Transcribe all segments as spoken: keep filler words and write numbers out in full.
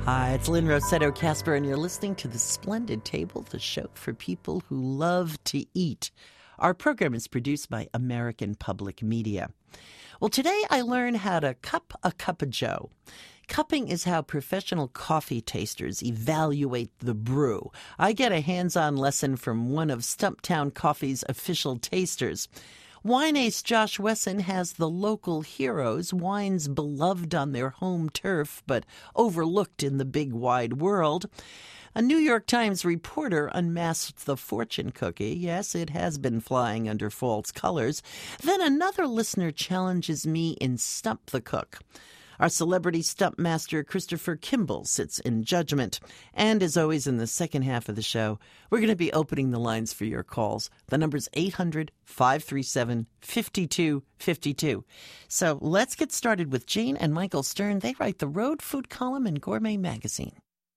Hi, it's Lynn Rossetto Casper, and you're listening to The Splendid Table, the show for people who love to eat. Our program is produced by American Public Media. Well, today I learned how to cup a cup of joe. Cupping is how professional coffee tasters evaluate the brew. I get a hands-on lesson from one of Stumptown Coffee's official tasters. Wine ace Josh Wesson has the local heroes, wines beloved on their home turf but overlooked in the big wide world. A New York Times reporter unmasked the fortune cookie. Yes, it has been flying under false colors. Then another listener challenges me in Stump the Cook. Our celebrity stump master, Christopher Kimball, sits in judgment. And as always, in the second half of the show, we're going to be opening the lines for your calls. The number's eight hundred, five three seven, five two five two. So let's get started with Jane and Michael Stern. They write the Road Food column in Gourmet Magazine.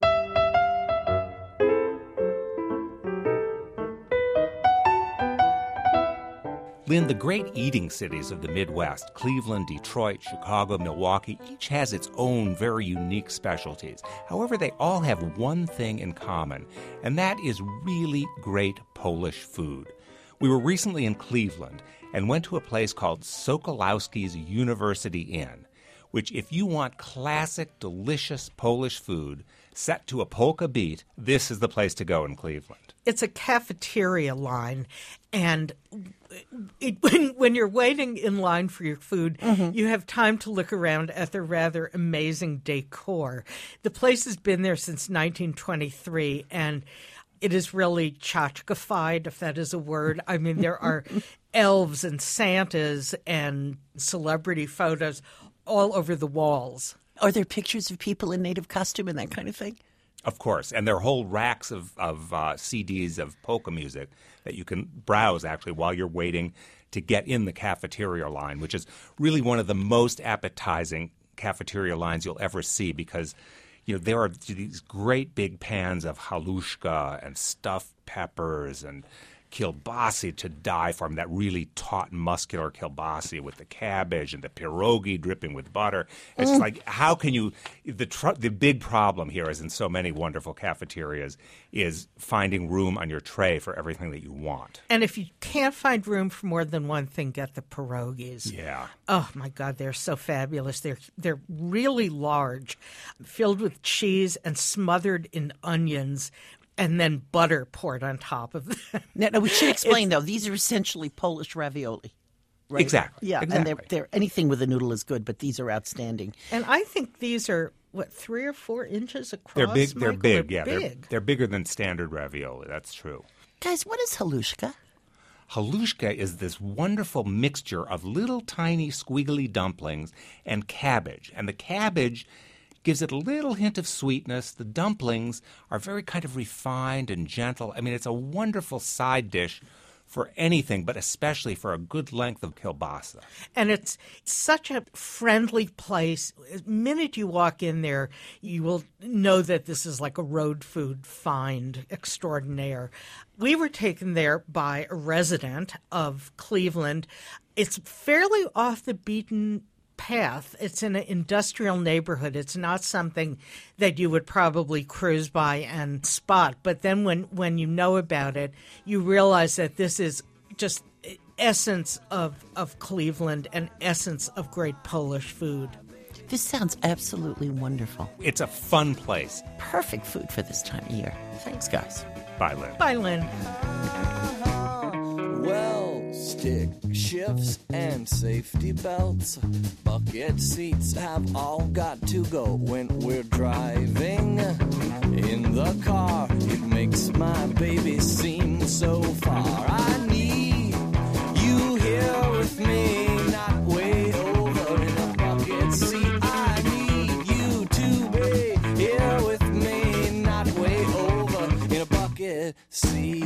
Lynn, the great eating cities of the Midwest, Cleveland, Detroit, Chicago, Milwaukee, each has its own very unique specialties. However, they all have one thing in common, and that is really great Polish food. We were recently in Cleveland and went to a place called Sokolowski's University Inn, which, if you want classic, delicious Polish food set to a polka beat, this is the place to go in Cleveland. It's a cafeteria line, and it, when, when you're waiting in line for your food, mm-hmm. you have time to look around at the rather amazing decor. The place has been there since nineteen twenty-three, and it is really tchotchkified, if that is a word. I mean, there are elves and Santas and celebrity photos all over the walls. Are there pictures of people in native costume and that kind of thing? Of course, and there are whole racks of, of uh, C Ds of polka music that you can browse, actually, while you're waiting to get in the cafeteria line, which is really one of the most appetizing cafeteria lines you'll ever see because, you know, there are these great big pans of halushka and stuffed peppers and kielbasi to die for, that really taut, muscular kielbasi with the cabbage and the pierogi dripping with butter. It's mm. like, how can you the tr- the big problem here, as in so many wonderful cafeterias, is finding room on your tray for everything that you want. And if you can't find room for more than one thing, get the pierogis. Yeah. Oh, my God, they're so fabulous. They're, they're really large, filled with cheese and smothered in onions, and then butter poured on top of them. Now, now we should explain, though, these are essentially Polish ravioli. Right? Exactly. Yeah, exactly. and they're, they're anything with a noodle is good, but these are outstanding. And I think these are, what, three or four inches across? They're big. They're Michael? big, they're yeah. Big. They're, they're bigger than standard ravioli. That's true. Guys, what is halushka? Halushka is this wonderful mixture of little tiny squiggly dumplings and cabbage. And the cabbage gives it a little hint of sweetness. The dumplings are very kind of refined and gentle. I mean, it's a wonderful side dish for anything, but especially for a good length of kielbasa. And it's such a friendly place. The minute you walk in there, you will know that this is like a road food find extraordinaire. We were taken there by a resident of Cleveland. It's fairly off the beaten path. It's in an industrial neighborhood. It's not something that you would probably cruise by and spot. But then when, when you know about it, you realize that this is just essence of, of Cleveland and essence of great Polish food. This sounds absolutely wonderful. It's a fun place. Perfect food for this time of year. Thanks, guys. Bye, Lynn. Bye, Lynn. Well, stick shifts and safety belts, bucket seats have all got to go when we're driving in the car. It makes my baby seem so far. I need you here with me, not way over in a bucket seat. I need you to be here with me, not way over in a bucket seat.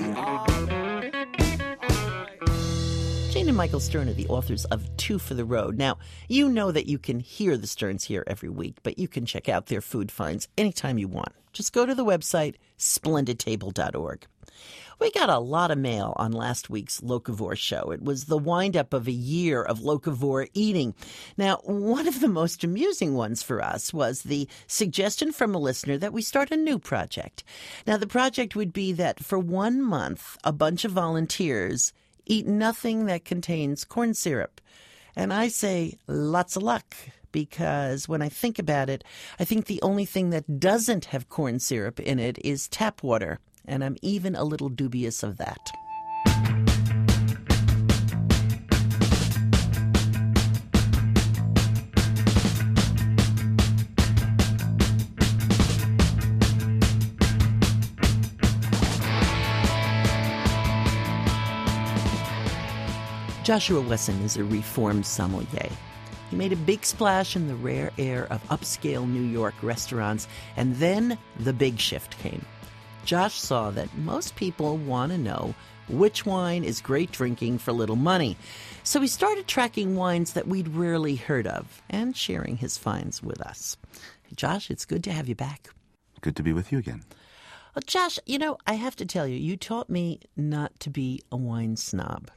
Jane and Michael Stern are the authors of Two for the Road. Now, you know that you can hear the Sterns here every week, but you can check out their food finds anytime you want. Just go to the website, splendid table dot org. We got a lot of mail on last week's Locavore show. It was the wind-up of a year of locavore eating. Now, one of the most amusing ones for us was the suggestion from a listener that we start a new project. Now, the project would be that for one month, a bunch of volunteers eat nothing that contains corn syrup. And I say, lots of luck, because when I think about it, I think the only thing that doesn't have corn syrup in it is tap water. And I'm even a little dubious of that. Joshua Wesson is a reformed sommelier. He made a big splash in the rare air of upscale New York restaurants, and then the big shift came. Josh saw that most people want to know which wine is great drinking for little money. So he started tracking wines that we'd rarely heard of and sharing his finds with us. Josh, it's good to have you back. Good to be with you again. Well, Josh, you know, I have to tell you, you taught me not to be a wine snob.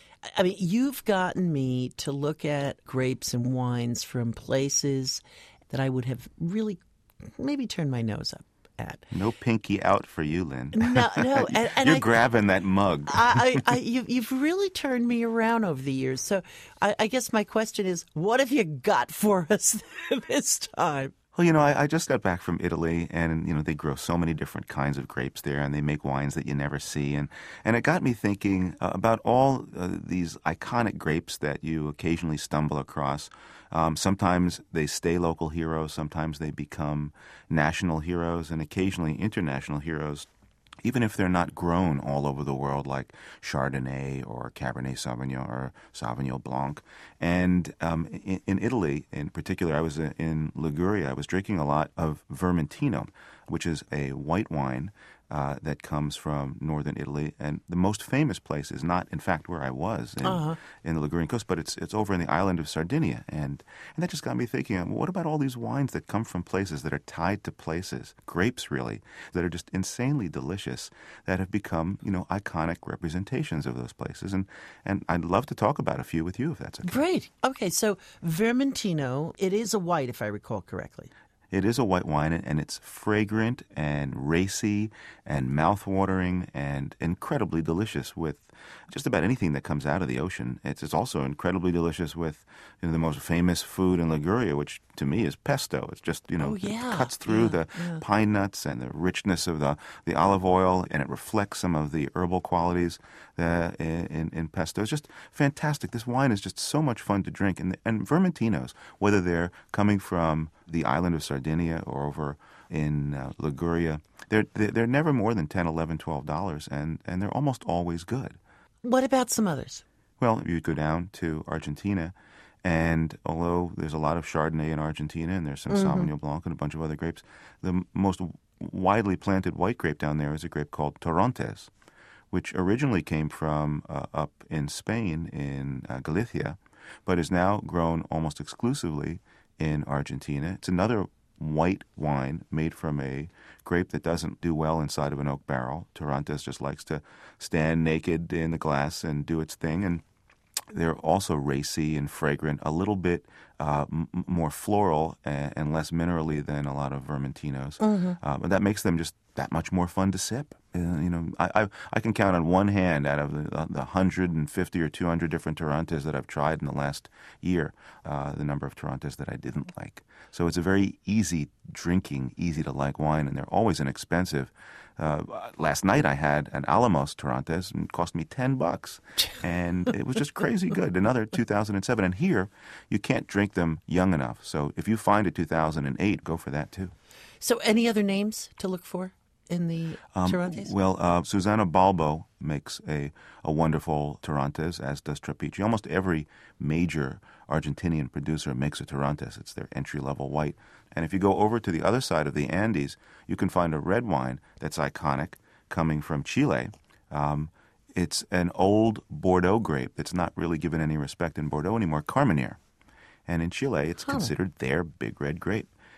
I mean, you've gotten me to look at grapes and wines from places that I would have really maybe turned my nose up at. No pinky out for you, Lynn. No, no. And, and You're I, grabbing that mug. I, I, I, you, you've really turned me around over the years. So I, I guess my question is, what have you got for us this time? Well, you know, I, I just got back from Italy, and, you know, they grow so many different kinds of grapes there, and they make wines that you never see. And, and it got me thinking uh, about all uh, these iconic grapes that you occasionally stumble across. Um, sometimes they stay local heroes, sometimes they become national heroes, and occasionally international heroes, even if they're not grown all over the world like Chardonnay or Cabernet Sauvignon or Sauvignon Blanc. And um, in, in Italy, in particular, I was in Liguria. I was drinking a lot of Vermentino, which is a white wine uh, that comes from northern Italy. And the most famous place is not, in fact, where I was in, uh-huh. in the Ligurian coast, but it's it's over in the island of Sardinia. And, and that just got me thinking, well, what about all these wines that come from places that are tied to places, grapes really, that are just insanely delicious, that have become, you know, iconic representations of those places. And, and I'd love to talk about a few with you, if that's okay. Great. Okay, so Vermentino, it is a white, if I recall correctly. It is a white wine, and it's fragrant and racy and mouth-watering and incredibly delicious with just about anything that comes out of the ocean. It's, it's also incredibly delicious with, you know, the most famous food in Liguria, which to me is pesto. It's just, you know, oh, yeah. it cuts through yeah, the yeah. pine nuts and the richness of the, the olive oil, and it reflects some of the herbal qualities uh, in, in pesto. It's just fantastic. This wine is just so much fun to drink. And, and Vermentinos, whether they're coming from the island of Sardinia or over in uh, Liguria, they're, they're never more than ten dollars, eleven dollars, twelve dollars, and, and they're almost always good. What about some others? Well, you go down to Argentina, and although there's a lot of Chardonnay in Argentina, and there's some mm-hmm. Sauvignon Blanc and a bunch of other grapes, the most widely planted white grape down there is a grape called Torrontés, which originally came from uh, up in Spain, in uh, Galicia, but is now grown almost exclusively in Argentina. It's another white wine made from a grape that doesn't do well inside of an oak barrel. Torrontés just likes to stand naked in the glass and do its thing. And they're also racy and fragrant, a little bit uh, m- more floral and, and less minerally than a lot of Vermentinos. Mm-hmm. Uh, but that makes them just that much more fun to sip. Uh, you know, I, I I can count on one hand out of the, the one hundred fifty or two hundred different Torrontés that I've tried in the last year, uh, the number of Torrontés that I didn't like. So it's a very easy drinking, easy to like wine, and they're always inexpensive. Uh, last night I had an Alamos Torrontés, and it cost me ten bucks, and it was just crazy good. Another two thousand seven, and here you can't drink them young enough. So if you find a two thousand eight, go for that too. So any other names to look for in the um, Torrontés? Well, uh, Susana Balbo makes a, a wonderful Torrontés, as does Trapiche. Almost every major Argentinian producer makes a Torrontés. It's their entry-level white. And if you go over to the other side of the Andes, you can find a red wine that's iconic coming from Chile. Um, it's an old Bordeaux grape that's not really given any respect in Bordeaux anymore, Carmenere. And in Chile, it's huh. considered their big red grape.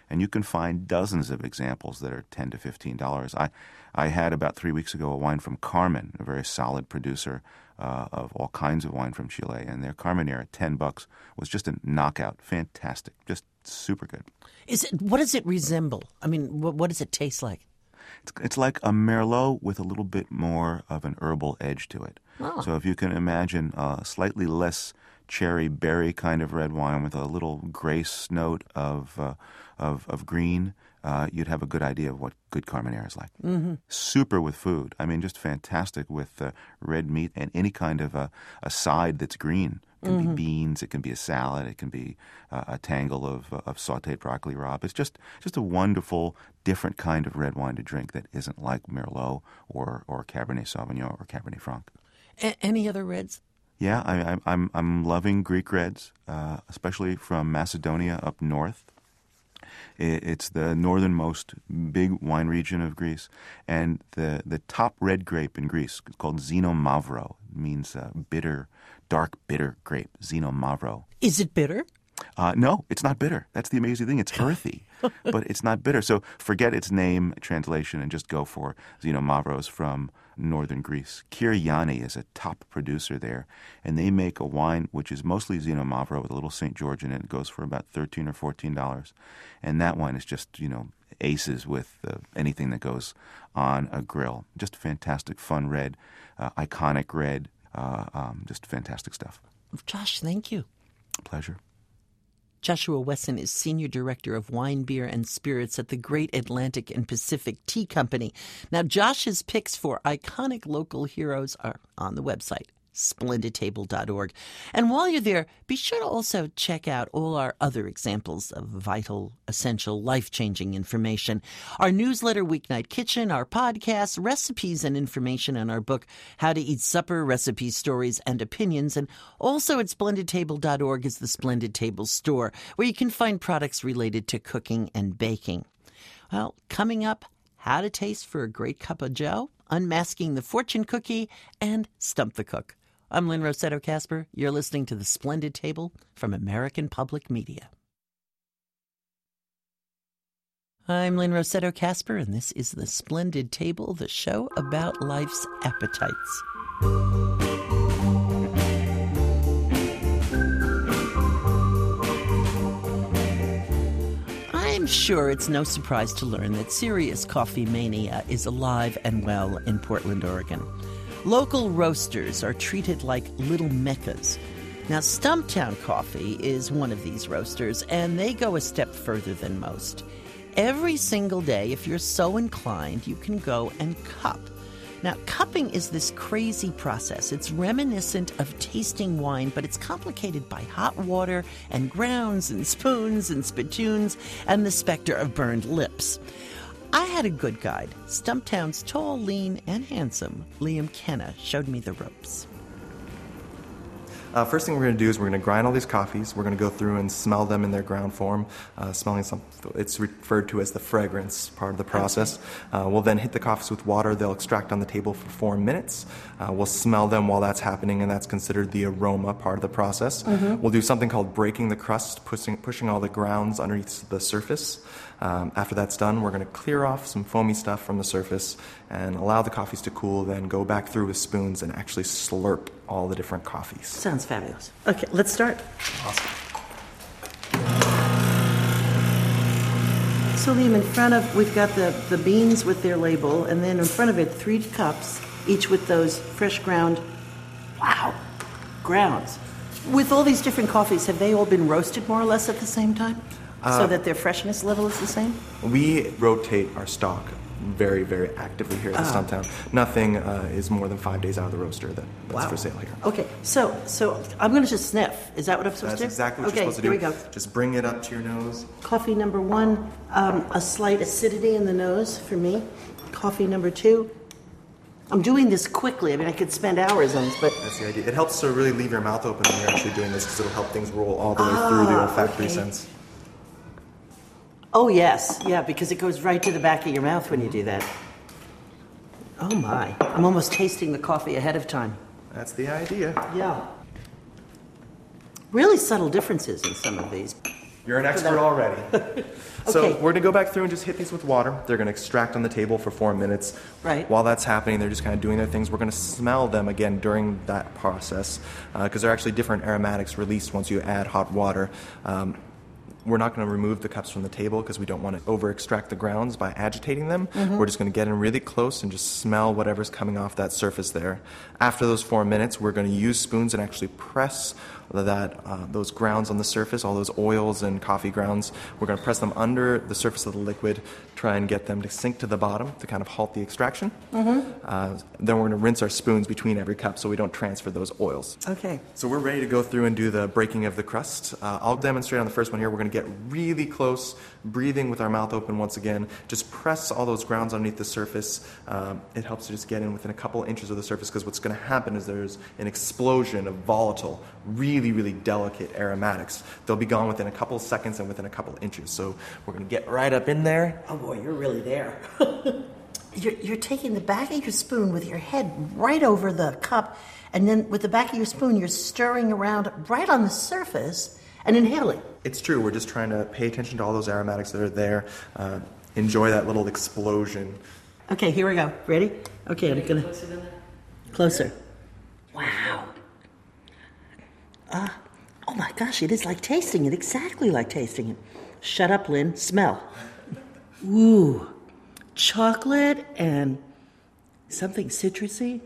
And you can find dozens of examples that are ten to fifteen dollars. I, I had about three weeks ago a wine from Carmen, a very solid producer uh, of all kinds of wine from Chile. And their Carmenere at ten bucks was just a knockout. Fantastic. Just super good. Is it? What does it resemble? I mean, what, what does it taste like? It's, it's like a Merlot with a little bit more of an herbal edge to it. Oh. So if you can imagine a slightly less cherry berry kind of red wine with a little grace note of uh, of, of green, uh, you'd have a good idea of what good Carmenere is like. Mm-hmm. Super with food. I mean, just fantastic with uh, red meat and any kind of a, a side that's green. It can mm-hmm. be beans, it can be a salad, it can be uh, a tangle of uh, of sautéed broccoli rabe. It's just just a wonderful, different kind of red wine to drink that isn't like Merlot or, or Cabernet Sauvignon or Cabernet Franc. A- any other reds? Yeah, I, I, I'm I'm loving Greek reds, uh, especially from Macedonia up north. It, it's the northernmost big wine region of Greece, and the the top red grape in Greece is called Xinomavro. It means uh, bitter, dark bitter grape. Xinomavro. Is it bitter? Uh, no, it's not bitter. That's the amazing thing. It's earthy, but it's not bitter. So forget its name translation and just go for Xinomavros from northern Greece. Kyriani is a top producer there, and they make a wine which is mostly Xinomavro with a little Saint George in it. It goes for about thirteen or fourteen dollars, and that wine is just, you know, aces with uh, anything that goes on a grill. Just fantastic, fun red, uh, iconic red, uh, um, just fantastic stuff. Josh, thank you. Pleasure. Joshua Wesson is Senior Director of Wine, Beer, and Spirits at the Great Atlantic and Pacific Tea Company. Now, Josh's picks for iconic local heroes are on the website, splendid table dot org. And while you're there, be sure to also check out all our other examples of vital, essential, life-changing information. Our newsletter, Weeknight Kitchen, our podcasts, recipes and information, and our book, How to Eat Supper, Recipes, Stories, and Opinions. And also at splendid table dot org is the Splendid Table store, where you can find products related to cooking and baking. Well, coming up, how to taste for a great cup of joe, unmasking the fortune cookie, and stump the cook. I'm Lynn Rossetto Kasper. You're listening to The Splendid Table from American Public Media. I'm Lynn Rossetto Kasper, and this is The Splendid Table, the show about life's appetites. I'm sure it's no surprise to learn that serious coffee mania is alive and well in Portland, Oregon. Local roasters are treated like little meccas. Now, Stumptown Coffee is one of these roasters, and they go a step further than most. Every single day, if you're so inclined, you can go and cup. Now, cupping is this crazy process. It's reminiscent of tasting wine, but it's complicated by hot water and grounds and spoons and spittoons and the specter of burned lips. I had a good guide. Stumptown's tall, lean, and handsome Liam Kenna showed me the ropes. Uh, first thing we're going to do is we're going to grind all these coffees. We're going to go through and smell them in their ground form. Uh, smelling some, it's referred to as the fragrance part of the process. Uh, we'll then hit the coffees with water. They'll extract on the table for four minutes. Uh, we'll smell them while that's happening, and that's considered the aroma part of the process. Mm-hmm. We'll do something called breaking the crust, pushing, pushing all the grounds underneath the surface. Um, after that's done, we're going to clear off some foamy stuff from the surface and allow the coffees to cool, then go back through with spoons and actually slurp all the different coffees. Sounds fabulous. Okay, let's start. Awesome. So, Liam, in front of, we've got the, the beans with their label, and then in front of it, three cups, each with those fresh ground, wow, grounds. With all these different coffees, have they all been roasted more or less at the same time? Uh, so that their freshness level is the same? We rotate our stock very, very actively here at the uh, Stumptown. Nothing uh, is more than five days out of the roaster that, that's wow. for sale here. Okay, so so I'm going to just sniff. Is that what I'm supposed that's to do? That's exactly what okay, you're supposed to do. Here we go. Just bring it up to your nose. Coffee number one, um, a slight acidity in the nose for me. Coffee number two. I'm doing this quickly. I mean, I could spend hours on this, but... That's the idea. It helps to really leave your mouth open when you're actually doing this because it'll help things roll all the way ah, through the olfactory okay. sense. Oh, yes. Yeah, because it goes right to the back of your mouth when you do that. Oh, my. I'm almost tasting the coffee ahead of time. That's the idea. Yeah. Really subtle differences in some of these. You're an expert already. So Okay. we're going to go back through and just hit these with water. They're going to extract on the table for four minutes. Right. While that's happening, they're just kind of doing their things. We're going to smell them again during that process because uh, there are actually different aromatics released once you add hot water. Um, We're not going to remove the cups from the table because we don't want to over-extract the grounds by agitating them. Mm-hmm. We're just going to get in really close and just smell whatever's coming off that surface there. After those four minutes, we're going to use spoons and actually press that uh, those grounds on the surface, all those oils and coffee grounds. We're going to press them under the surface of the liquid, try and get them to sink to the bottom to kind of halt the extraction. Mm-hmm. Uh, then we're going to rinse our spoons between every cup so we don't transfer those oils. Okay. So we're ready to go through and do the breaking of the crust. Uh, I'll demonstrate on the first one here. We're going to get really close, breathing with our mouth open once again. Just press all those grounds underneath the surface. Um, it helps to just get in within a couple inches of the surface because what's going to happen is there's an explosion of volatile, really, really delicate aromatics. They'll be gone within a couple seconds and within a couple inches. So we're going to get right up in there. Oh boy, you're really there. you're, you're taking the back of your spoon with your head right over the cup, and then with the back of your spoon, you're stirring around right on the surface and inhaling. It's true. We're just trying to pay attention to all those aromatics that are there. Uh, enjoy that little explosion. Okay, here we go. Ready? Okay, I'm gonna closer. Wow. Uh, oh my gosh, it is like tasting it. Exactly like tasting it. Shut up, Lynn. Smell. Ooh, chocolate and something citrusy.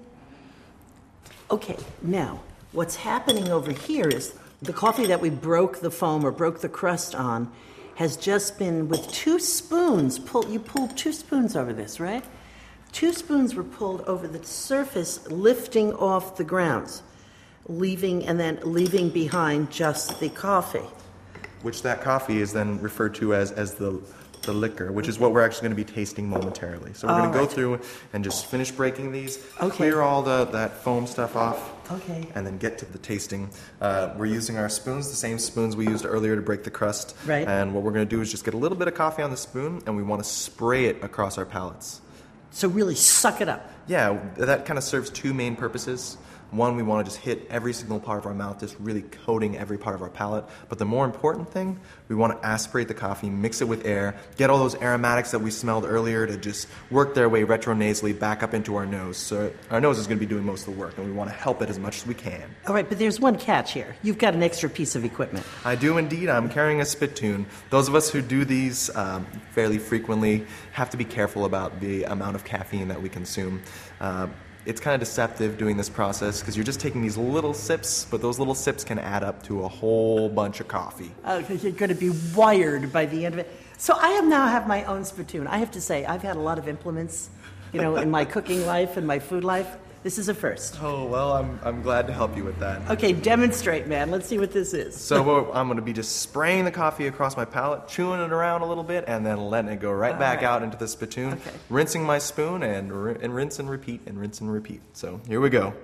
Okay, now what's happening over here is the coffee that we broke the foam or broke the crust on has just been with two spoons. Pull, you pulled two spoons over this, right? Two spoons were pulled over the surface, lifting off the grounds, leaving and then leaving behind just the coffee. Which that coffee is then referred to as, as the the liquor, which is what we're actually going to be tasting momentarily. So we're All going to go right. through and just finish breaking these, Okay. clear all the that foam stuff off, Okay. and then get to the tasting. Uh, we're using our spoons, the same spoons we used earlier to break the crust. Right. And what we're going to do is just get a little bit of coffee on the spoon, and we want to spray it across our palates. So really suck it up. Yeah, that kind of serves two main purposes. One, we want to just hit every single part of our mouth, just really coating every part of our palate. But the more important thing, we want to aspirate the coffee, mix it with air, get all those aromatics that we smelled earlier to just work their way retronasally back up into our nose. So our nose is going to be doing most of the work, and we want to help it as much as we can. All right, but there's one catch here. You've got an extra piece of equipment. I do indeed. I'm carrying a spittoon. Those of us who do these um, fairly frequently have to be careful about the amount of caffeine that we consume. Uh, It's kind of deceptive doing this process because you're just taking these little sips, but those little sips can add up to a whole bunch of coffee. Oh, because you're going to be wired by the end of it. So I am now have my own spittoon. I have to say, I've had a lot of implements, you know, in my cooking life and my food life. This is a first. Oh, well, I'm, I'm glad to help you with that. Okay, demonstrate, man. Let's see what this is. So what- I'm going to be just spraying the coffee across my palate, chewing it around a little bit, and then letting it go right All back right. out into the spittoon, Okay. rinsing my spoon, and, ri- and rinse and repeat, and rinse and repeat. So here we go.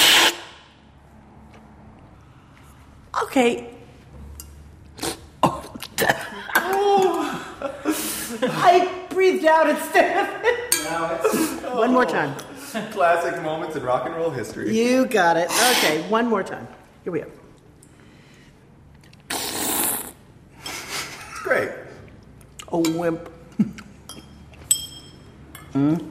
Okay. I breathed out instead of it. One more time. Classic moments in rock and roll history. You got it. Okay, one more time. Here we go. It's great. A wimp. mm.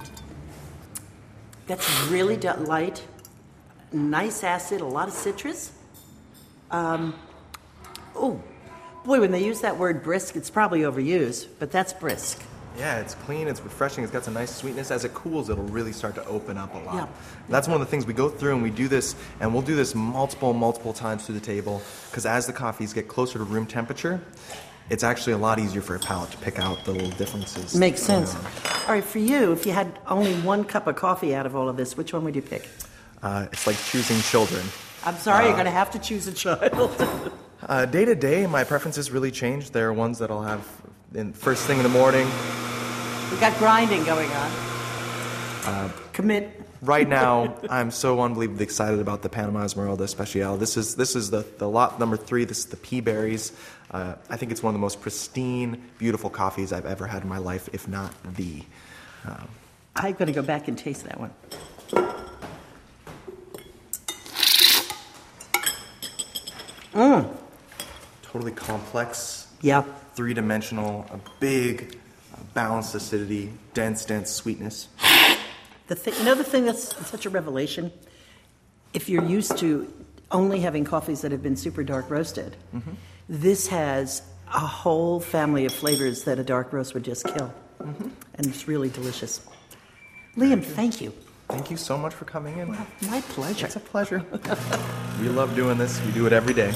That's really de- light. Nice acid, a lot of citrus. Um, oh, boy, when they use that word brisk, it's probably overused, but that's brisk. Yeah, it's clean, it's refreshing, it's got some nice sweetness. As it cools, it'll really start to open up a lot. Yeah. That's one of the things we go through, and we do this, and we'll do this multiple, multiple times through the table, because as the coffees get closer to room temperature, it's actually a lot easier for a palate to pick out the little differences. Makes going sense. on. All right, for you, if you had only one cup of coffee out of all of this, which one would you pick? Uh, it's like choosing children. I'm sorry, you're going to have to choose a child. Uh, day to day, my preferences really change. There are ones that I'll have in first thing in the morning. We got grinding going on. Uh, Commit. Right now, I'm so unbelievably excited about the Panama Esmeralda Especial. This is this is the, the lot number three. This is the pea berries. Uh, I think it's one of the most pristine, beautiful coffees I've ever had in my life, if not the. Um, I'm going to go back and taste that one. totally complex, Yeah. three-dimensional, a big, uh, balanced acidity, dense, dense sweetness. The thing, you know the thing that's such a revelation? If you're used to only having coffees that have been super dark roasted, mm-hmm. this has a whole family of flavors that a dark roast would just kill. Mm-hmm. And it's really delicious. Liam, thank you. Thank you so much for coming in. Well, my pleasure. It's a pleasure. We love doing this. We do it every day.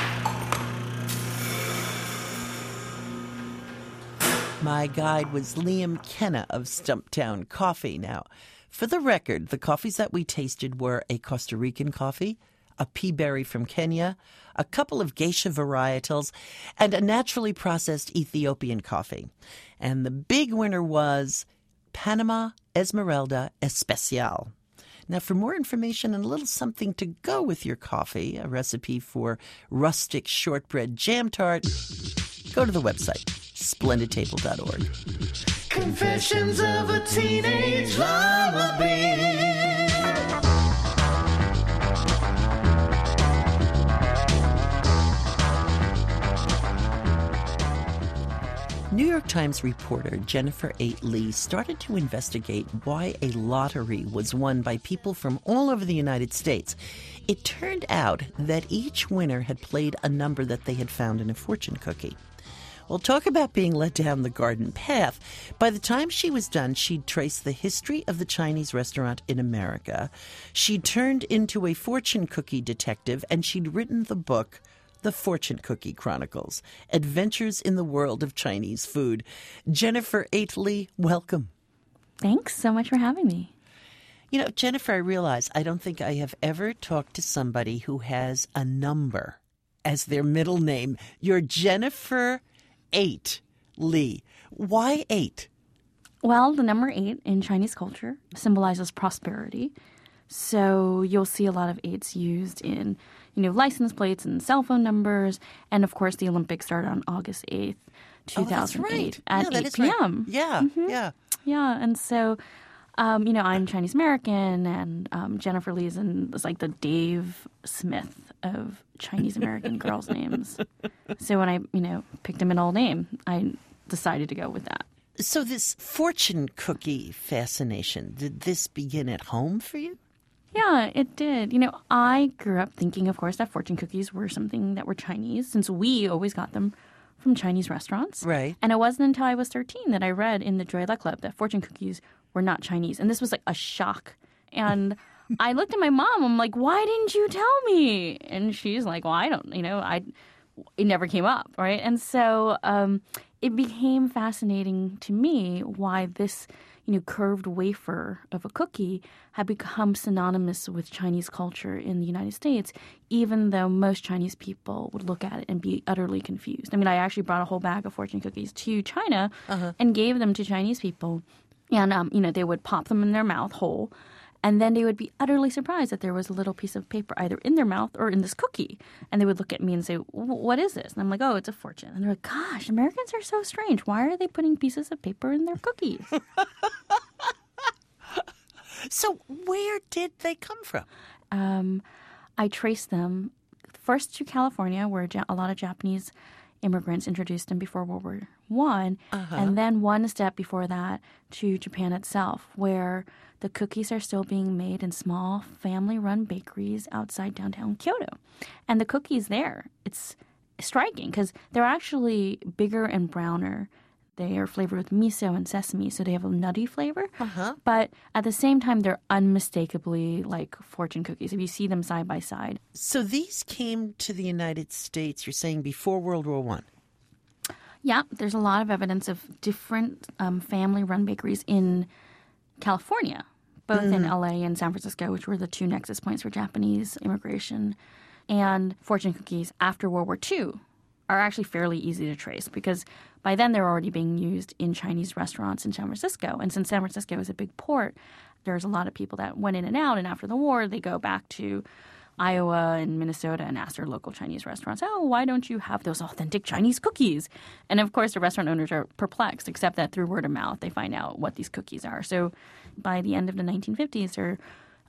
My guide was Liam Kenna of Stumptown Coffee. Now, for the record, the coffees that we tasted were a Costa Rican coffee, a pea berry from Kenya, a couple of geisha varietals, and a naturally processed Ethiopian coffee. And the big winner was Panama Esmeralda Especial. Now, for more information and a little something to go with your coffee, a recipe for rustic shortbread jam tart, go to the website, splendid table dot org. Confessions of a Teenage Lava Bee. New York Times reporter Jennifer Eight Lee started to investigate why a lottery was won by people from all over the United States. It turned out that each winner had played a number that they had found in a fortune cookie. Well, talk about being led down the garden path. By the time she was done, she'd traced the history of the Chinese restaurant in America. She'd turned into a fortune cookie detective, and she'd written the book The Fortune Cookie Chronicles, Adventures in the World of Chinese Food. Jennifer Eight Lee, welcome. Thanks so much for having me. You know, Jennifer, I realize I don't think I have ever talked to somebody who has a number as their middle name. You're Jennifer Eight Lee. Why eight? Well, the number eight in Chinese culture symbolizes prosperity. So you'll see a lot of eights used in, you know, license plates and cell phone numbers. And, of course, the Olympics started on August eighth, two thousand eight oh, right. at yeah, eight p.m. Right. Yeah, mm-hmm. yeah. Yeah, and so, um, you know, I'm Chinese American, and um, Jennifer Lee's in, is like the Dave Smith of Chinese American girls' names. So when I, you know, picked a middle name, I decided to go with that. So this fortune cookie fascination, did this begin at home for you? Yeah, it did. You know, I grew up thinking, of course, that fortune cookies were something that were Chinese, since we always got them from Chinese restaurants. Right. And it wasn't until I was thirteen that I read in the Joy Luck Club that fortune cookies were not Chinese. And this was like a shock. And I looked at my mom. I'm like, why didn't you tell me? And she's like, well, I don't, you know, I, it never came up, right? And so um, it became fascinating to me why this, you know, curved wafer of a cookie had become synonymous with Chinese culture in the United States, even though most Chinese people would look at it and be utterly confused. I mean, I actually brought a whole bag of fortune cookies to China uh-huh. and gave them to Chinese people. And, um, you know, they would pop them in their mouth whole. And then they would be utterly surprised that there was a little piece of paper either in their mouth or in this cookie. And they would look at me and say, what is this? And I'm like, oh, it's a fortune. And they're like, gosh, Americans are so strange. Why are they putting pieces of paper in their cookies? So where did they come from? Um, I traced them first to California, where a lot of Japanese immigrants introduced them before World War One, uh-huh. and then one step before that to Japan itself, where the cookies are still being made in small family-run bakeries outside downtown Kyoto. And the cookies there, it's striking because they're actually bigger and browner. They are flavored with miso and sesame, so they have a nutty flavor. Uh-huh. But at the same time, they're unmistakably like fortune cookies if you see them side by side. So these came to the United States, you're saying, before World War One? Yeah, there's a lot of evidence of different um, family-run bakeries in California, both mm. in L A and San Francisco, which were the two nexus points for Japanese immigration. And fortune cookies after World War Two are actually fairly easy to trace because by then they're already being used in Chinese restaurants in San Francisco. And since San Francisco is a big port, there's a lot of people that went in and out. And after the war, they go back to Iowa and Minnesota and ask their local Chinese restaurants, oh, why don't you have those authentic Chinese cookies? And of course, the restaurant owners are perplexed, except that through word of mouth, they find out what these cookies are. So by the end of the nineteen fifties, there are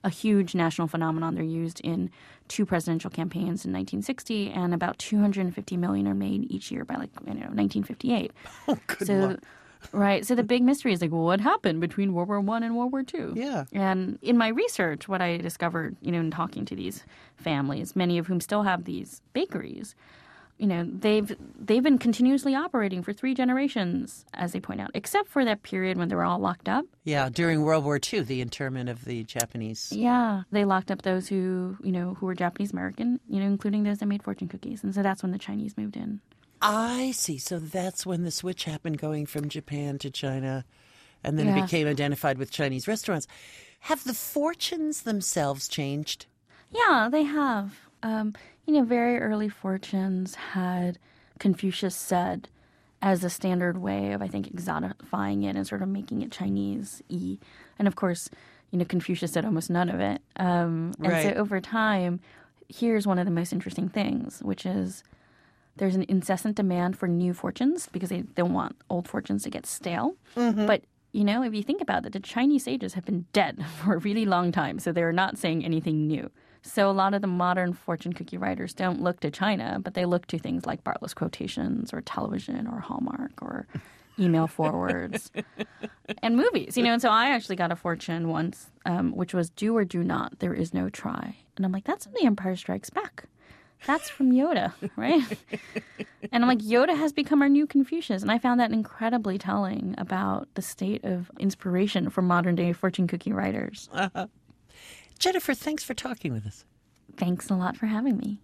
a huge national phenomenon. They're used in two presidential campaigns in nineteen sixty, and about two hundred fifty million are made each year by like you know nineteen fifty-eight. Oh, good so, luck. Right. So the big mystery is like, well, what happened between World War One and World War Two? Yeah. And in my research, what I discovered, you know, in talking to these families, many of whom still have these bakeries, you know, they've they've been continuously operating for three generations, as they point out, except for that period when they were all locked up. Yeah, during World War Two, the internment of the Japanese. Yeah, they locked up those who, you know, who were Japanese American, you know, including those that made fortune cookies. And so that's when the Chinese moved in. I see. So that's when the switch happened going from Japan to China, and then Yeah. it became identified with Chinese restaurants. Have the fortunes themselves changed? Yeah, they have. Um, you know, very early fortunes had Confucius said as a standard way of, I think, exotifying it and sort of making it Chinese-y. And of course, you know, Confucius said almost none of it. Um, and Right. so over time, here's one of the most interesting things, which is there's an incessant demand for new fortunes because they don't want old fortunes to get stale. But, you know, if you think about it, the Chinese sages have been dead for a really long time, so they're not saying anything new. So a lot of the modern fortune cookie writers don't look to China, but they look to things like Bartlett's quotations or television or Hallmark or email forwards and movies. You know, and so I actually got a fortune once, um, which was do or do not, there is no try. And I'm like, that's from The Empire Strikes Back. That's from Yoda, right? And I'm like, Yoda has become our new Confucius. And I found that incredibly telling about the state of inspiration for modern day fortune cookie writers. Uh-huh. Jennifer, thanks for talking with us. Thanks a lot for having me.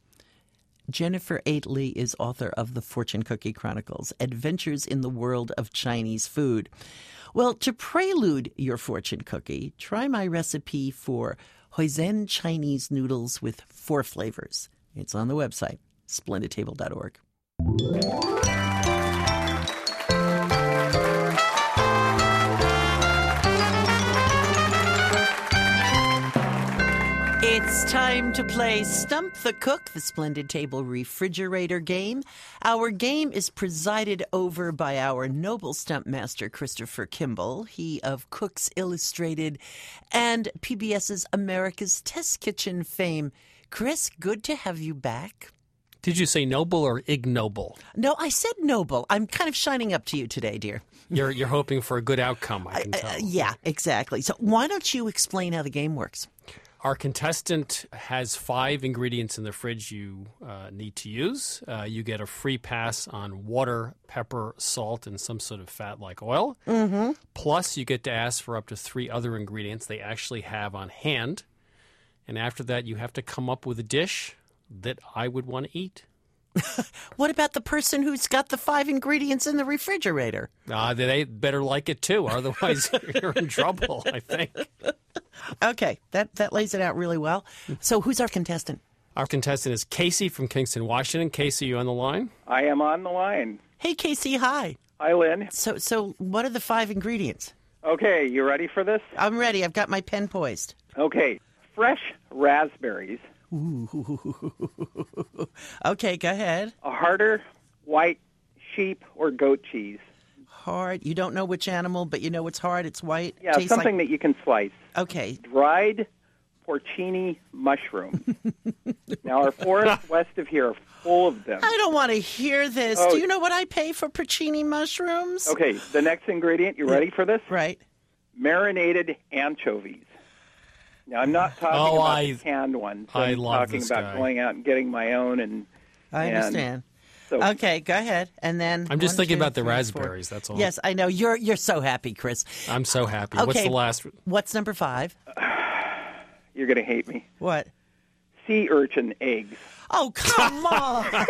Jennifer Aitley is author of The Fortune Cookie Chronicles, Adventures in the World of Chinese Food. Well, to prelude your fortune cookie, try my recipe for Hoisin Chinese noodles with four flavors. It's on the website, splendid table dot org. It's time to play Stump the Cook, the Splendid Table Refrigerator game. Our game is presided over by our noble stump master, Christopher Kimball, he of Cooks Illustrated and P B S's America's Test Kitchen fame. Chris, good to have you back. Did you say noble or ignoble? No, I said noble. I'm kind of shining up to you today, dear. You're you're hoping for a good outcome, I can tell. Uh, yeah, exactly. So why don't you explain how the game works? Our contestant has five ingredients in the fridge you uh, need to use. Uh, you get a free pass on water, pepper, salt, and some sort of fat like oil. Mm-hmm. Plus, you get to ask for up to three other ingredients they actually have on hand. And after that, you have to come up with a dish that I would want to eat. What about the person who's got the five ingredients in the refrigerator? Uh, they better like it, too. Otherwise, you're in trouble, I think. Okay, that, that lays it out really well. So who's our contestant? Our contestant is Casey from Kingston, Washington. Casey, you on the line? I am on the line. Hey, Casey, hi. Hi, Lynn. So, so what are the five ingredients? Okay, you ready for this? I'm ready. I've got my pen poised. Okay, fresh raspberries, Ooh. Okay, go ahead. a harder white sheep or goat cheese. Hard. You don't know which animal, but you know it's hard. It's white. Yeah, Tastes something like... that you can slice. Okay. Dried porcini mushroom. Now, our forests west of here are full of them. I don't want to hear this. Oh. Do you know what I pay for porcini mushrooms? Okay, the next ingredient, you ready for this? Right. Marinated anchovies. Now, I'm not talking Oh, about I- the canned ones. I I'm love talking this about guy. going out and getting my own. And I and understand. So, Okay, go ahead. And then I'm just one, thinking two, about the three, four. raspberries, that's all. Yes, I know. You're you're so happy, Chris. I'm so happy. Okay. What's the last? What's number five? you're going to hate me. What? Sea urchin eggs. Oh, come on.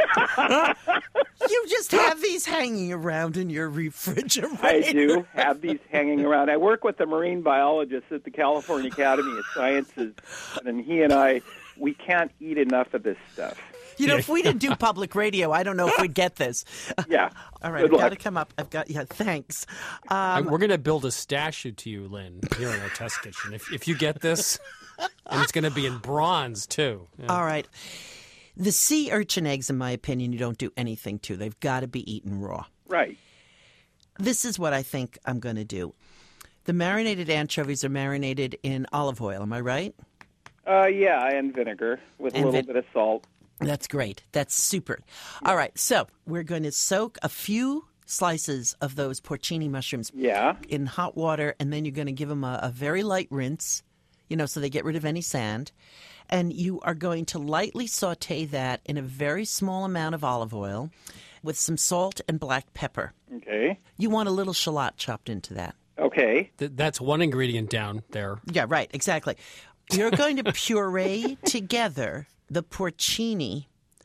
You just have these hanging around in your refrigerator. I do have these hanging around. I work with a marine biologist at the California Academy of Sciences, and he and I, we can't eat enough of this stuff. You know, if we didn't do public radio, I don't know if we'd get this. Yeah. All right, Good I've got luck. to come up. I've got, yeah, thanks. I- Um, We're going to build a statue to you, Lynn, here in our test kitchen. If if you get this, and it's going to be in bronze too. Yeah. all right. The sea urchin eggs, in my opinion, you don't do anything to. They've got to be eaten raw. Right. This is what I think I'm going to do. The marinated anchovies are marinated in olive oil. Am I right? Uh, yeah, and vinegar with And a little vin- bit of salt. That's great. That's super. All right, so we're going to soak a few slices of those porcini mushrooms Yeah. in hot water, and then you're going to give them a, a very light rinse, you know, so they get rid of any sand. And you are going to lightly saute that in a very small amount of olive oil with some salt and black pepper. Okay. You want a little shallot chopped into that. Okay. Th- that's one ingredient down there. Yeah, right, exactly. You're going to puree together the porcini,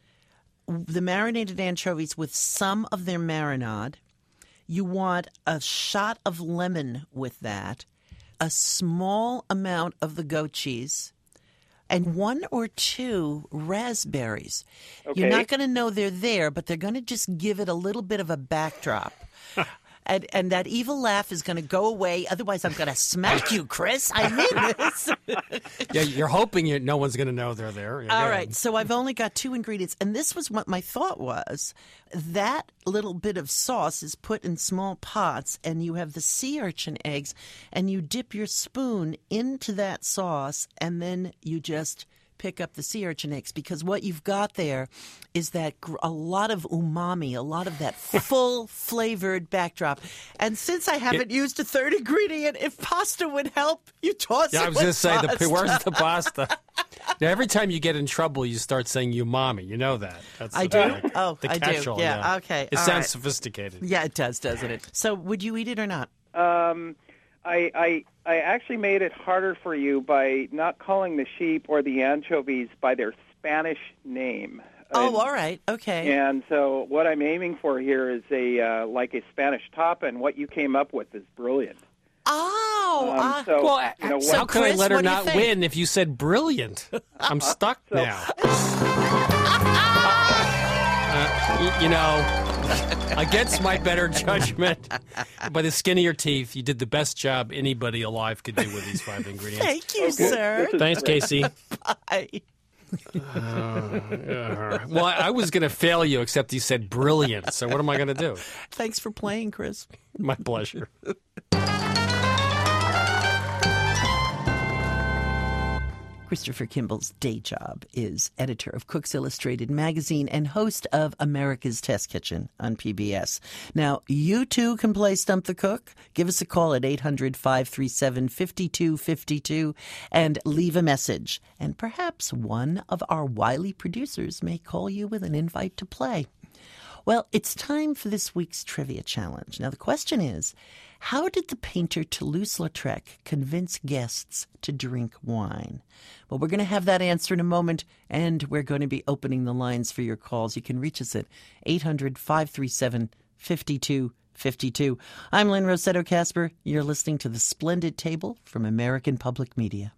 the marinated anchovies with some of their marinade. You want a shot of lemon with that, a small amount of the goat cheese, and one or two raspberries. Okay. You're not going to know they're there, but they're going to just give it a little bit of a backdrop. And, and that evil laugh is going to go away. Otherwise, I'm going to smack you, Chris. I mean this. Yeah, you're hoping you, no one's going to know they're there. Yeah, All go right. ahead. So I've only got two ingredients. And this was what my thought was. That little bit of sauce is put in small pots, and you have the sea urchin eggs, and you dip your spoon into that sauce, and then you just pick up the sea urchin eggs, because what you've got there is that gr- a lot of umami, a lot of that full flavored backdrop. And since I haven't used a third ingredient, if pasta would help, you toss Yeah, it I was with going to say, pasta. the, where's the pasta? Now, every time you get in trouble, you start saying umami. You know that. That's I the, do? Oh, the I do. catch-all, Yeah, okay, It all sounds right. sophisticated. Yeah, it does, doesn't it? So would you eat it or not? Um, I, I I actually made it harder for you by not calling the sheep or the anchovies by their Spanish name. Oh, And- all right. Okay. And so what I'm aiming for here is a uh, like a Spanish top, and what you came up with is brilliant. Oh, Um, uh, so, Well, you know, so how can I Chris, let her what do you not think? win if you said brilliant? I'm stuck now. Uh, y- you know, against my better judgment, by the skin of your teeth, you did the best job anybody alive could do with these five ingredients. thank you, sir. Thanks, Casey. Bye. Uh, well, I, I was going to fail you, except you said brilliant. So what am I going to do? Thanks for playing, Chris. My pleasure. Christopher Kimball's day job is editor of Cook's Illustrated magazine and host of America's Test Kitchen on P B S. Now, you too can play Stump the Cook. Give us a call at eight hundred, five three seven, five two five two and leave a message. And perhaps one of our wily producers may call you with an invite to play. Well, it's time for this week's trivia challenge. Now, the question is, how did the painter Toulouse-Lautrec convince guests to drink wine? Well, we're going to have that answer in a moment, and we're going to be opening the lines for your calls. You can reach us at eight hundred, five three seven, five two five two. I'm Lynn Rossetto Kasper. You're listening to The Splendid Table from American Public Media.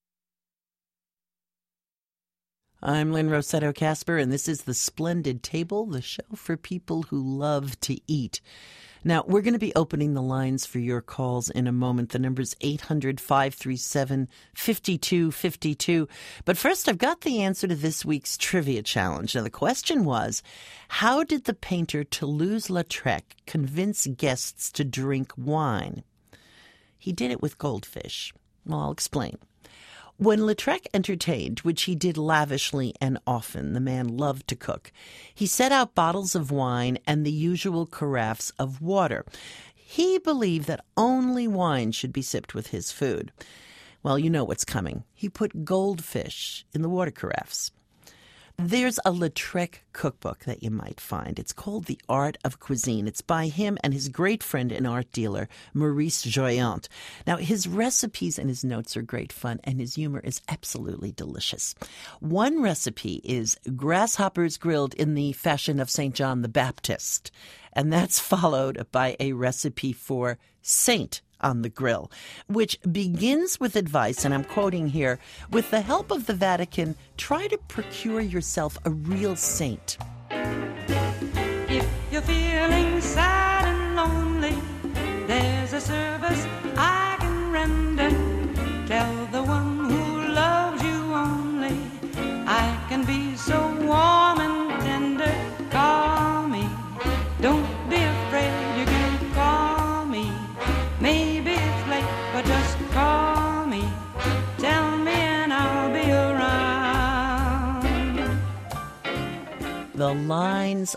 I'm Lynn Rossetto Kasper, and this is The Splendid Table, the show for people who love to eat. Now, we're going to be opening the lines for your calls in a moment. The number's eight hundred, five three seven, five two five two. But first, I've got the answer to this week's trivia challenge. Now, the question was, how did the painter Toulouse-Lautrec convince guests to drink wine? He did it with goldfish. Well, I'll explain. When Lautrec entertained, which he did lavishly and often, the man loved to cook, he set out bottles of wine and the usual carafes of water. He believed that only wine should be sipped with his food. Well, you know what's coming. He put goldfish in the water carafes. There's a Lautrec cookbook that you might find. It's called The Art of Cuisine. It's by him and his great friend and art dealer, Maurice Joyant. Now, his recipes and his notes are great fun, and his humor is absolutely delicious. One recipe is grasshoppers grilled in the fashion of Saint John the Baptist, and that's followed by a recipe for Saint on the grill, which begins with advice, and I'm quoting here, with the help of the Vatican, try to procure yourself a real saint. If you're feeling sad and lonely, there's a service I can render. Tell the one who loves you only, I can be so warm and tender. Call me, don't be afraid, you can call me. Maybe it's late,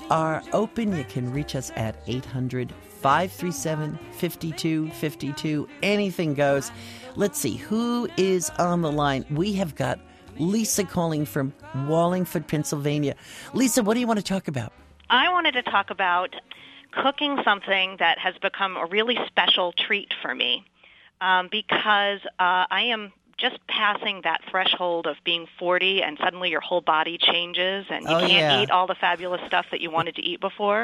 are open. You can reach us at eight hundred, five three seven, five two five two. Anything goes. Let's see, who is on the line? We have got Lisa calling from Wallingford, Pennsylvania. Lisa, what do you want to talk about? I wanted to talk about cooking something that has become a really special treat for me um, because uh, I am just passing that threshold of being forty and suddenly your whole body changes and you Oh, can't yeah. eat all the fabulous stuff that you wanted to eat before.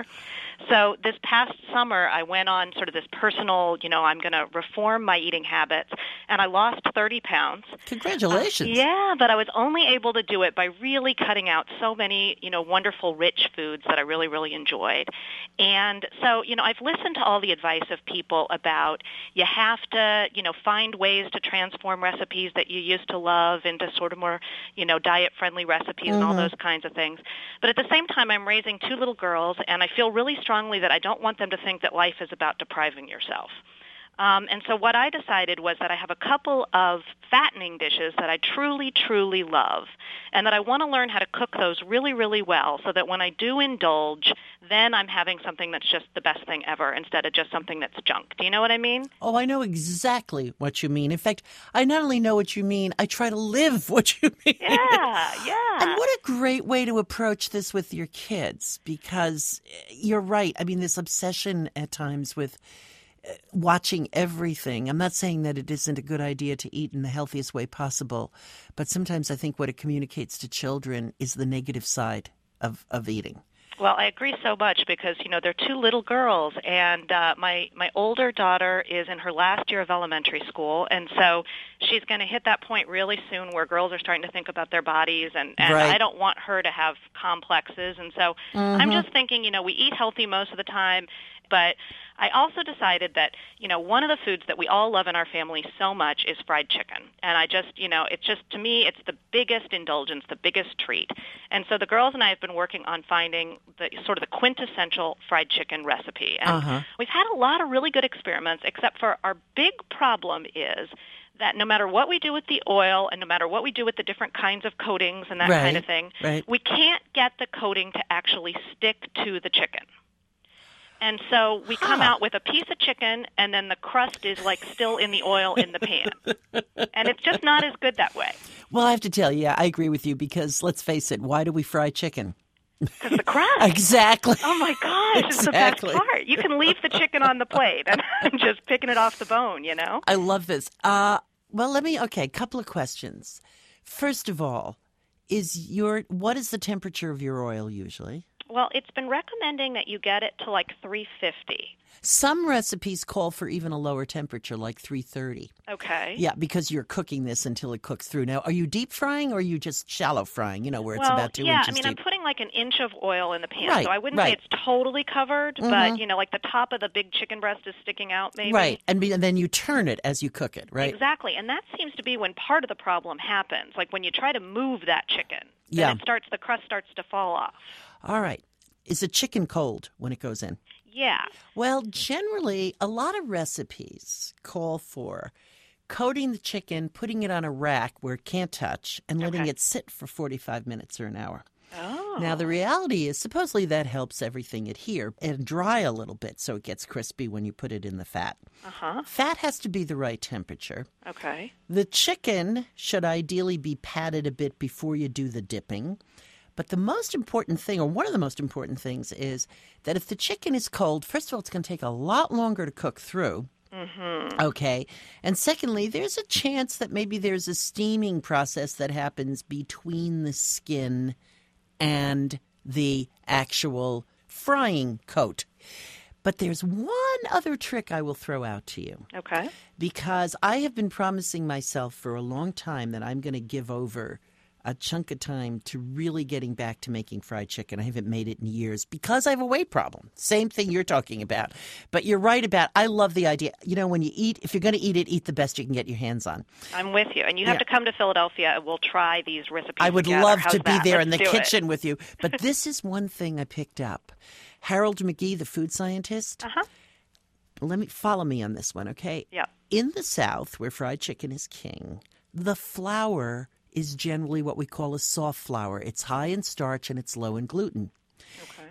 So this past summer, I went on sort of this personal, you know, I'm going to reform my eating habits, and I lost thirty pounds. Congratulations. Uh, yeah, but I was only able to do it by really cutting out so many, you know, wonderful, rich foods that I really, really enjoyed. And so, you know, I've listened to all the advice of people about you have to, you know, find ways to transform recipes that you used to love into sort of more, you know, diet-friendly recipes and all Mhm. those kinds of things. But at the same time, I'm raising two little girls, and I feel really strongly that I don't want them to think that life is about depriving yourself. Um, and so what I decided was that I have a couple of fattening dishes that I truly, truly love, and that I want to learn how to cook those really, really well so that when I do indulge, then I'm having something that's just the best thing ever instead of just something that's junk. Do you know what I mean? Oh, I know exactly what you mean. In fact, I not only know what you mean, I try to live what you mean. Yeah, yeah. And what a great way to approach this with your kids, because you're right. I mean, this obsession at times with uh, watching everything. I'm not saying that it isn't a good idea to eat in the healthiest way possible, but sometimes I think what it communicates to children is the negative side of, of eating. Well, I agree so much because, you know, they're two little girls, and uh, my, my older daughter is in her last year of elementary school, and so she's going to hit that point really soon where girls are starting to think about their bodies, and, and Right. I don't want her to have complexes. And so I'm Mhm. just thinking, you know, we eat healthy most of the time, but I also decided that, you know, one of the foods that we all love in our family so much is fried chicken. And I just, you know, it's just, to me, it's the biggest indulgence, the biggest treat. And so the girls and I have been working on finding the sort of the quintessential fried chicken recipe. And Uh-huh. we've had a lot of really good experiments, except for our big problem is that no matter what we do with the oil and no matter what we do with the different kinds of coatings and that Right, kind of thing, right. we can't get the coating to actually stick to the chicken. And so we come Huh. out with a piece of chicken, and then the crust is like still in the oil in the pan. And it's just not as good that way. Well, I have to tell you, yeah, I agree with you because let's face it, why do we fry chicken? Because the crust. Exactly. Oh, my gosh, it's Exactly. the best part. You can leave the chicken on the plate and I'm just picking it off the bone, you know? I love this. Uh, well, let me, okay, a couple of questions. First of all, is your, what is the temperature of your oil usually? Well, it's been recommending that you get it to like three fifty. Some recipes call for even a lower temperature, like three thirty. Okay. Yeah, because you're cooking this until it cooks through. Now, are you deep frying or are you just shallow frying, you know, where it's well, about two yeah, inches I mean, deep? I'm putting like an inch of oil in the pan, Right, so I wouldn't right. say it's totally covered, Mhm. but, you know, like the top of the big chicken breast is sticking out maybe. Right, and, be, and then you turn it as you cook it, right? Exactly, and that seems to be when part of the problem happens, like when you try to move that chicken, then Yeah. it starts, the crust starts to fall off. All right. Is the chicken cold when it goes in? Yeah. Well, generally, a lot of recipes call for coating the chicken, putting it on a rack where it can't touch, and letting Okay. it sit for forty-five minutes or an hour. Oh. Now, the reality is supposedly that helps everything adhere and dry a little bit so it gets crispy when you put it in the fat. Uh-huh. Fat has to be the right temperature. Okay. The chicken should ideally be patted a bit before you do the dipping. But the most important thing, or one of the most important things, is that if the chicken is cold, first of all, it's going to take a lot longer to cook through. Mm-hmm. Okay. And secondly, there's a chance that maybe there's a steaming process that happens between the skin and the actual frying coat. But there's one other trick I will throw out to you. Okay. Because I have been promising myself for a long time that I'm going to give over a chunk of time to really getting back to making fried chicken. I haven't made it in years because I have a weight problem. Same thing you're talking about. But you're right about, I love the idea. You know, when you eat, if you're going to eat it, eat the best you can get your hands on. I'm with you. And you have Yeah. to come to Philadelphia and we'll try these recipes I would together. love How's to be that? there Let's in the do it. kitchen with you. But this is one thing I picked up. Harold McGee, the food scientist. Uh-huh. Let me follow me on this one, okay? Yeah. In the South, where fried chicken is king, the flour is generally what we call a soft flour. It's high in starch and it's low in gluten. Okay.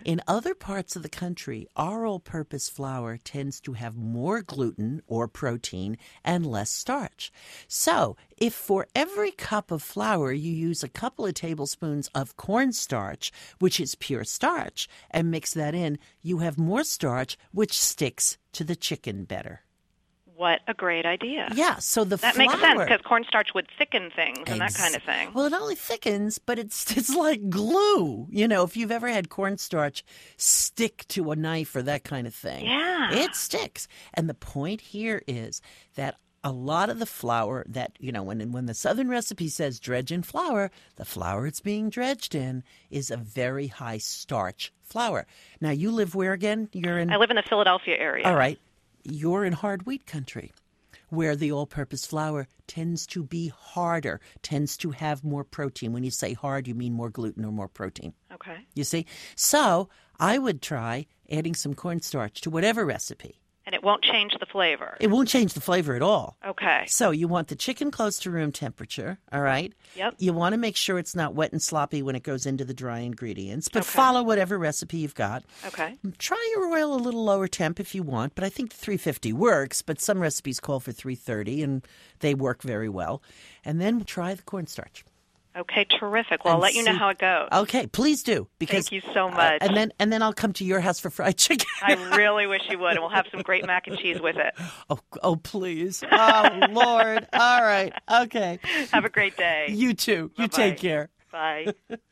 In other parts of the country, our all-purpose flour tends to have more gluten or protein and less starch. So, if for every cup of flour you use a couple of tablespoons of cornstarch, which is pure starch, and mix that in, you have more starch, which sticks to the chicken better. What a great idea. Yeah, so the that flour... makes sense because cornstarch would thicken things and Ex- that kind of thing. Well, it only thickens, but it's it's like glue. You know, if you've ever had cornstarch stick to a knife or that kind of thing, Yeah. it sticks. And the point here is that a lot of the flour that, you know, when when the Southern recipe says dredge in flour, the flour it's being dredged in is a very high starch flour. Now, you live where again? You're in... I live in the Philadelphia area. All right. You're in hard wheat country, where the all-purpose flour tends to be harder, tends to have more protein. When you say hard, you mean more gluten or more protein. Okay. You see? So I would try adding some cornstarch to whatever recipe. And it won't change the flavor. It won't change the flavor at all. Okay. So you want the chicken close to room temperature, all right? Yep. You want to make sure it's not wet and sloppy when it goes into the dry ingredients, but Okay. follow whatever recipe you've got. Okay. Try your oil a little lower temp if you want, but I think three fifty works, but some recipes call for three thirty, and they work very well. And then try the cornstarch. Okay, terrific. Well, I'll And let you know see- how it goes. Okay, please do. Because, Thank you so uh, much. and then and then I'll come to your house for fried chicken. I really wish you would, and we'll have some great mac and cheese with it. Oh, oh, please. Oh, Lord. All right. Okay. Have a great day. You too. You Bye-bye. take care. Bye.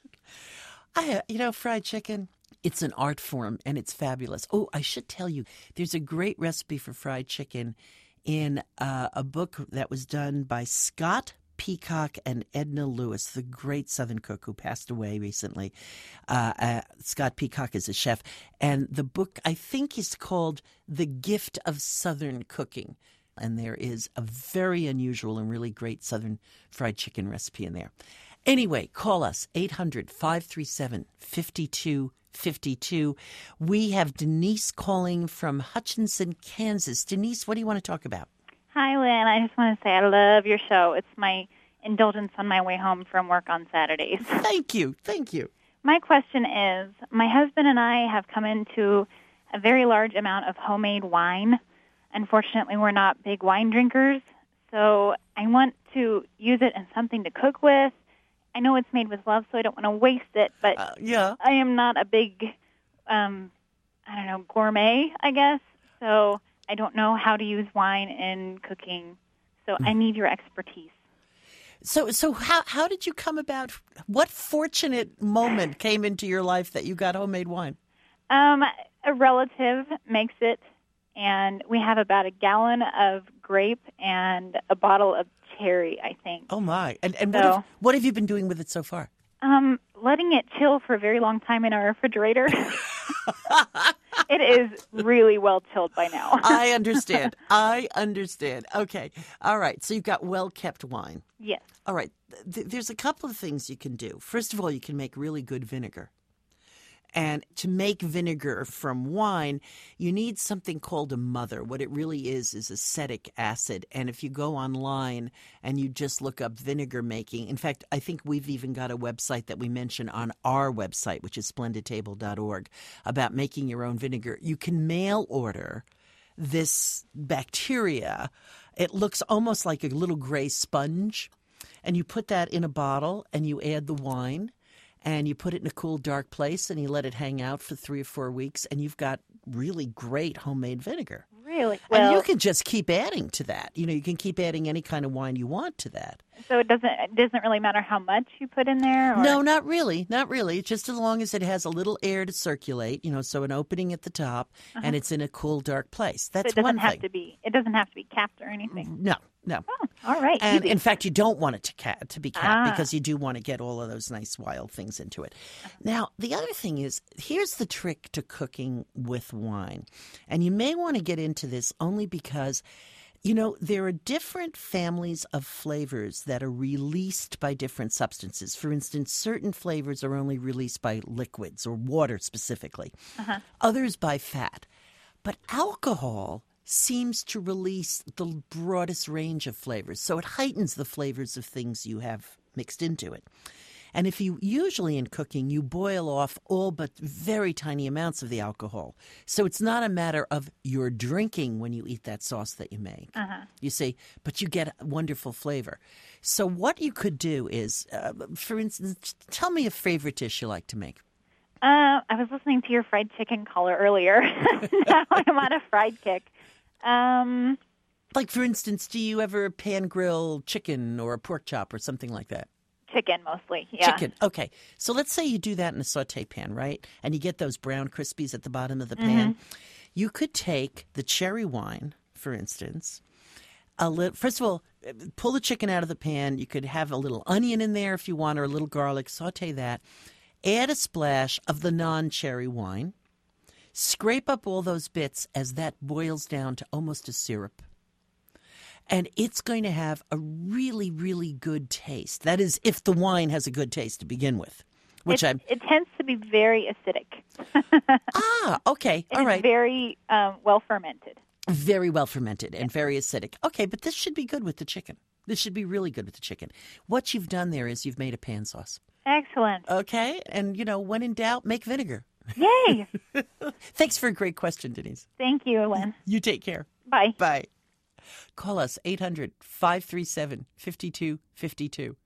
I, uh, you know, fried chicken, it's an art form, and it's fabulous. Oh, I should tell you, there's a great recipe for fried chicken in uh, a book that was done by Scott Peacock and Edna Lewis, the great Southern cook who passed away recently. Uh, uh, Scott Peacock is a chef. And the book, I think, is called The Gift of Southern Cooking. And there is a very unusual and really great Southern fried chicken recipe in there. Anyway, call us, eight hundred, five three seven, five two five two. We have Denise calling from Hutchinson, Kansas. Denise, what do you want to talk about? Hi, Lynn. I just want to say I love your show. It's my indulgence on my way home from work on Saturdays. Thank you. Thank you. My question is, my husband and I have come into a very large amount of homemade wine. Unfortunately, we're not big wine drinkers, so I want to use it in something to cook with. I know it's made with love, so I don't want to waste it, but uh, yeah. I am not a big, um, I don't know, gourmet, I guess, so I don't know how to use wine in cooking, so I need your expertise. So, so how how did you come about? What fortunate moment came into your life that you got homemade wine? Um, a relative makes it, and we have about a gallon of grape and a bottle of cherry, I think. Oh my! And and So- what have, what have you been doing with it so far? Um, letting it chill for a very long time in our refrigerator. It is really well chilled by now. I understand. I understand. Okay. All right. So you've got well-kept wine. Yes. All right. Th- there's a couple of things you can do. First of all, you can make really good vinegar. And to make vinegar from wine, you need something called a mother. What it really is is acetic acid. And if you go online and you just look up vinegar making, in fact, I think we've even got a website that we mention on our website, which is splendid table dot org, about making your own vinegar. You can mail order this bacteria. It looks almost like a little gray sponge. And you put that in a bottle and you add the wine. And you put it in a cool, dark place, and you let it hang out for three or four weeks, and you've got really great homemade vinegar. Really? And Well, you can just keep adding to that. You know, you can keep adding any kind of wine you want to that. so it doesn't it doesn't really matter how much you put in there? Or? No, not really. Not really. Just as long as it has a little air to circulate, you know, so an opening at the top, Uh-huh. and it's in a cool, dark place. That's so it doesn't one have thing. to be. It doesn't have to be capped or anything. No, no. Oh, all right. And easy. in fact, you don't want it to cat to be capped Ah. because you do want to get all of those nice wild things into it. Now, the other thing is, here's the trick to cooking with wine. And you may want to get into this only because, you know, there are different families of flavors that are released by different substances. For instance, certain flavors are only released by liquids or water specifically, Uh-huh. others by fat. But alcohol seems to release the broadest range of flavors. So it heightens the flavors of things you have mixed into it. And if you usually in cooking, you boil off all but very tiny amounts of the alcohol. So it's not a matter of you're drinking when you eat that sauce that you make. Uh-huh. You see, but you get a wonderful flavor. So what you could do is, uh, for instance, tell me a favorite dish you like to make. Uh, I was listening to your fried chicken caller earlier. Now I'm on a fried kick. Um, like, for instance, do you ever pan grill chicken or a pork chop or something like that? Chicken, mostly, yeah. Chicken, okay. So let's say you do that in a saute pan, right? And you get those brown crispies at the bottom of the pan. Mm-hmm. You could take the cherry wine, for instance. A little, first of all, pull the chicken out of the pan. You could have a little onion in there if you want, or a little garlic. Saute that. Add a splash of the non-cherry wine. Scrape up all those bits as that boils down to almost a syrup. And it's going to have a really, really good taste. That is, if the wine has a good taste to begin with, which it, I'm. It tends to be very acidic. Ah, okay, all it's right. Very um, well fermented. Very well fermented and very acidic. Okay, but this should be good with the chicken. This should be really good with the chicken. What you've done there is you've made a pan sauce. Excellent. Okay, and you know, when in doubt, make vinegar. Yay! Thanks for a great question, Denise. Thank you, Lynn. You take care. Bye. Bye. Call us, eight hundred, five three seven, five two five two.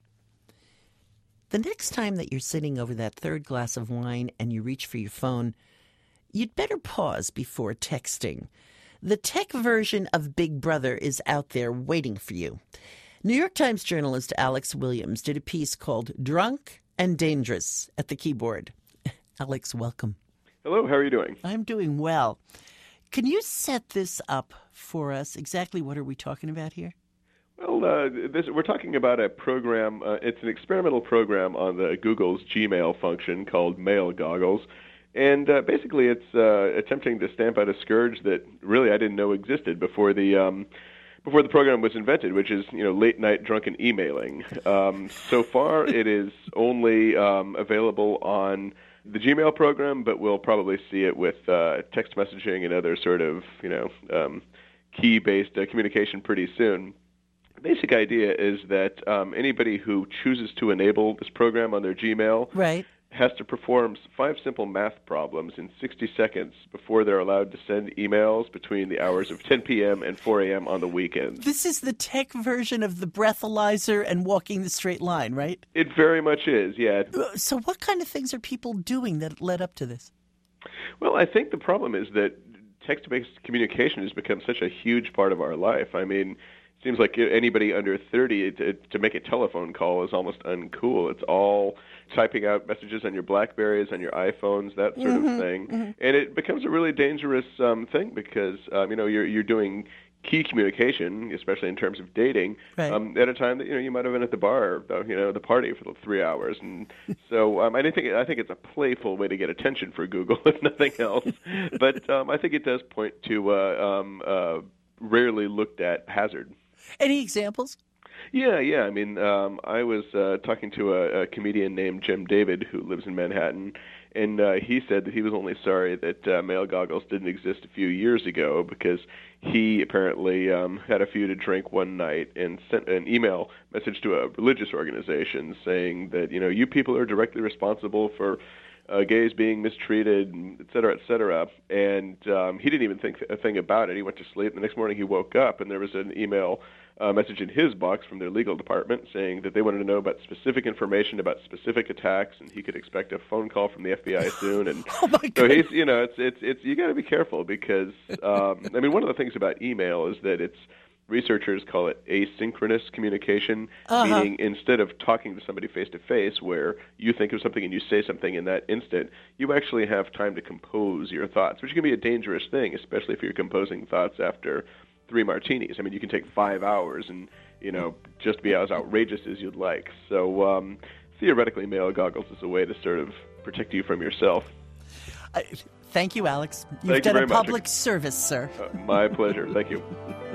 The next time that you're sitting over that third glass of wine and you reach for your phone, you'd better pause before texting. The tech version of Big Brother is out there waiting for you. New York Times journalist Alex Williams did a piece called Drunk and Dangerous at the keyboard. Alex, welcome. Hello, how are you doing? I'm doing well. Can you set this up for us? Exactly what are we talking about here? Well, uh, this, we're talking about a program. Uh, it's an experimental program on the Google's Gmail function called Mail Goggles. And uh, basically it's uh, attempting to stamp out a scourge that really I didn't know existed before the um, before the program was invented, which is, you know, late-night drunken emailing. Um, so far it is only um, available on the Gmail program, but we'll probably see it with uh, text messaging and other sort of, you know, um, key-based uh, communication pretty soon. The basic idea is that um, anybody who chooses to enable this program on their Gmail right. has to perform five simple math problems in sixty seconds before they're allowed to send emails between the hours of ten p.m. and four a.m. on the weekends. This is the tech version of the breathalyzer and walking the straight line, right? It very much is, yeah. So what kind of things are people doing that led up to this? Well, I think the problem is that text-based communication has become such a huge part of our life. I mean, it seems like anybody under thirty, to, to make a telephone call is almost uncool. It's all typing out messages on your BlackBerries, on your iPhones, that sort mm-hmm, of thing. Mm-hmm. And it becomes a really dangerous um, thing because, um, you know, you're you're doing key communication, especially in terms of dating, right. um, at a time that, you know, you might have been at the bar, you know, the party for three hours. And so um, I think I think it's a playful way to get attention for Google, if nothing else. But um, I think it does point to uh, um, uh, rarely looked at hazard. Any examples? Yeah, yeah. I mean, um, I was uh, talking to a, a comedian named Jim David who lives in Manhattan, and uh, he said that he was only sorry that uh, Mail Goggles didn't exist a few years ago because he apparently um, had a few to drink one night and sent an email message to a religious organization saying that, you know, you people are directly responsible for Uh, gays being mistreated, et cetera, et cetera. And um, he didn't even think a thing about it. He went to sleep. The next morning he woke up, and there was an email uh, message in his box from their legal department saying that they wanted to know about specific information about specific attacks, and he could expect a phone call from the F B I soon. And oh my so he's, you know, it's it's it's you got to be careful because um, I mean, one of the things about email is that it's researchers call it asynchronous communication, uh-huh. meaning instead of talking to somebody face-to-face where you think of something and you say something in that instant, you actually have time to compose your thoughts, which can be a dangerous thing, especially if you're composing thoughts after three martinis. I mean, you can take five hours and, you know, just be as outrageous as you'd like. So um, theoretically, Mail Goggles is a way to sort of protect you from yourself. Uh, thank you, Alex. You've Thank done you a very public much. service, sir. Uh, my pleasure. Thank you.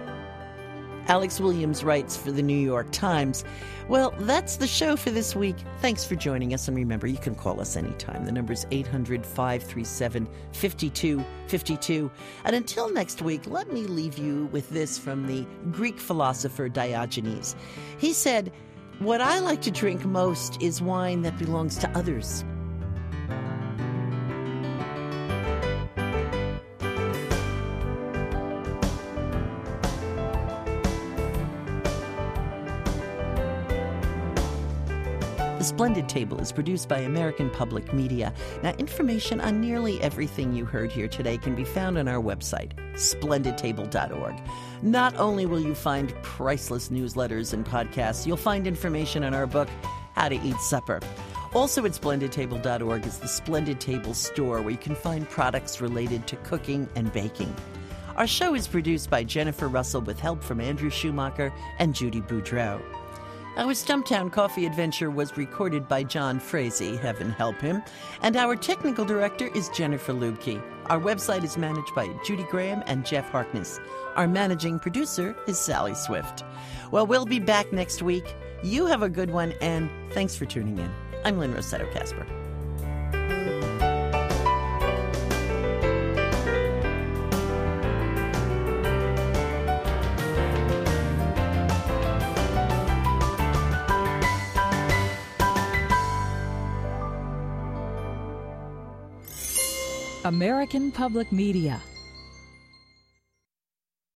Alex Williams writes for the New York Times. Well, that's the show for this week. Thanks for joining us. And remember, you can call us anytime. The number's eight hundred, five three seven, five two five two. And until next week, let me leave you with this from the Greek philosopher Diogenes. He said, What I like to drink most is wine that belongs to others. The Splendid Table is produced by American Public Media. Now, information on nearly everything you heard here today can be found on our website, splendid table dot org. Not only will you find priceless newsletters and podcasts, you'll find information on our book, How to Eat Supper. Also at splendid table dot org is the Splendid Table store, where you can find products related to cooking and baking. Our show is produced by Jennifer Russell with help from Andrew Schumacher and Judy Boudreau. Our Stumptown Coffee Adventure was recorded by John Frazee, heaven help him, and our technical director is Jennifer Lubke. Our website is managed by Judy Graham and Jeff Harkness. Our managing producer is Sally Swift. Well, we'll be back next week. You have a good one, and thanks for tuning in. I'm Lynn Rossetto Kasper. American Public Media